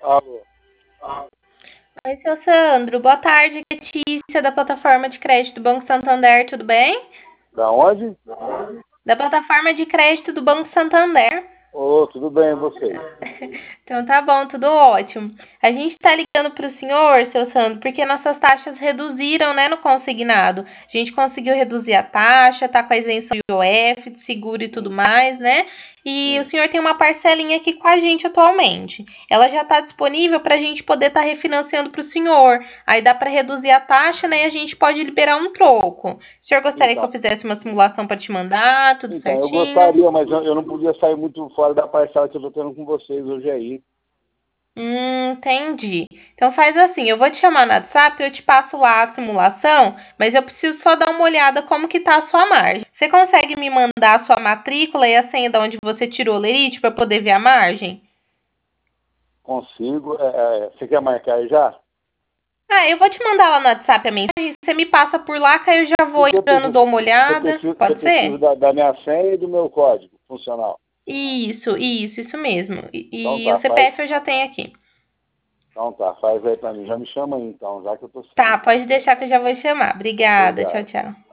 Alô, Oi, seu Sandro. Boa tarde, Letícia, da plataforma de crédito do Banco Santander, tudo bem? da onde? Da plataforma de crédito do Banco Santander. Ô, tudo bem, e vocês? Então tá bom, tudo ótimo. A gente está ligando para o senhor, seu Sandro, porque nossas taxas reduziram, né, no consignado. A gente conseguiu reduzir a taxa, tá com a isenção de IOF, de seguro e tudo Sim, mais, né? E o sim. senhor tem uma parcelinha aqui com a gente atualmente. Ela já está disponível para a gente poder estar refinanciando para o senhor. Aí dá para reduzir a taxa, né? E a gente pode liberar um troco. O senhor gostaria que eu Então, fizesse uma simulação para te mandar, tudo eu certinho? gostaria, mas eu não podia sair muito fora da parcela que eu tô tendo com vocês hoje aí. Entendi. Então faz assim, eu vou te chamar no WhatsApp, eu te passo lá a simulação, mas eu preciso só dar uma olhada como que tá a sua margem. Você consegue me mandar a sua matrícula e a senha de onde você tirou o lerite para poder ver a margem? Consigo. Você quer marcar aí já? Ah, eu vou te mandar lá no WhatsApp a mensagem, você me passa por lá que aí eu já vou Porque entrando, dou uma olhada. você Pode precisa ser? da minha senha e do meu código funcional. Isso mesmo. Então E tá, o CPF eu já tenho aqui. faz aí pra mim. Já me chama aí então, já que eu tô Tá, saindo. pode deixar que eu já vou chamar. Obrigada, tchau, Obrigado. tchau.